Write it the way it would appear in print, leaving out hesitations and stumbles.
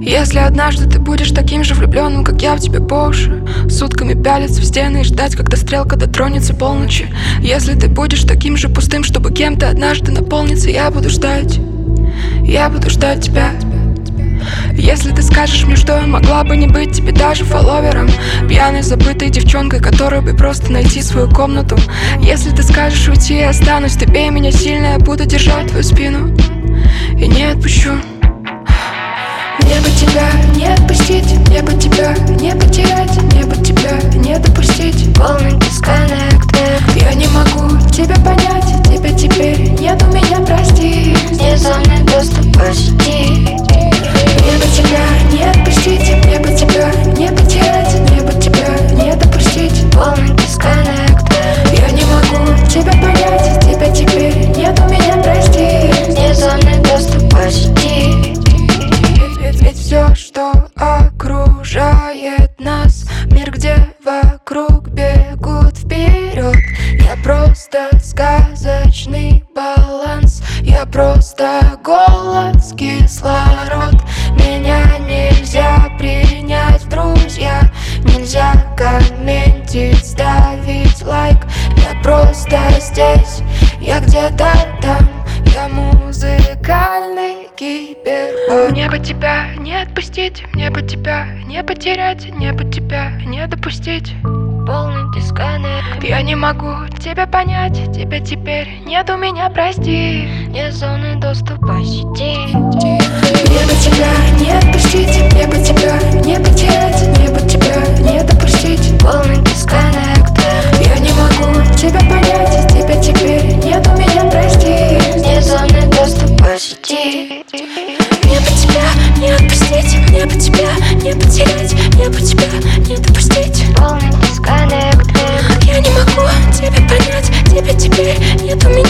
Если однажды ты будешь таким же влюбленным, как я в тебя по уши, сутками пялиться в стены и ждать, когда стрелка дотронется полночи. Если ты будешь таким же пустым, чтобы кем-то однажды наполниться, я буду ждать тебя. Если ты скажешь мне, что я могла бы не быть тебе даже фолловером, пьяной, забытой девчонкой, которой бы просто найти свою комнату. Если ты скажешь уйти, я останусь, ты бей меня сильно, я буду держать твою спину и не отпущу. Мне бы тебя не отпустить, мне бы тебя не потерять, мне бы тебя не допустить. Полный дисконнект. Я не могу тебя понять, тебя теперь нет у меня, прости. Вне зоны доступа сети. Мне бы тебя не отпустить, мне бы тебя не потерять, мне бы тебя не допустить. Полный дисконнект. Я не могу тебя понять, тебя теперь нет у меня, прости. Вне зоны доступа сети. Ведь все, что окружает нас, мир, где вокруг бегут вперед. Я просто сказочный баланс, я просто голос, кислород. Меня нельзя принять в друзья, нельзя комментить, ставить лайк. Я просто здесь, я где-то там, я музыкальный киберпанк. Мне бы тебя не отпустить, мне бы тебя не потерять, мне бы тебя не допустить. Полный дисконнект. Я не могу тебя понять, тебя теперь нет у меня, прости. Вне зоны доступа сети. Мне бы тебя не отпустить, мне бы тебя не потерять, мне бы тебя не допустить. Полный дисконнект. Я не могу тебя понять, тебя теперь нет у меня, прости. Вне зоны доступа сети. Мне бы тебя не отпустить, мне бы тебя не потерять, мне бы тебя не допустить. Полный дисконнект. Я не могу тебя понять, тебя теперь нет у меня.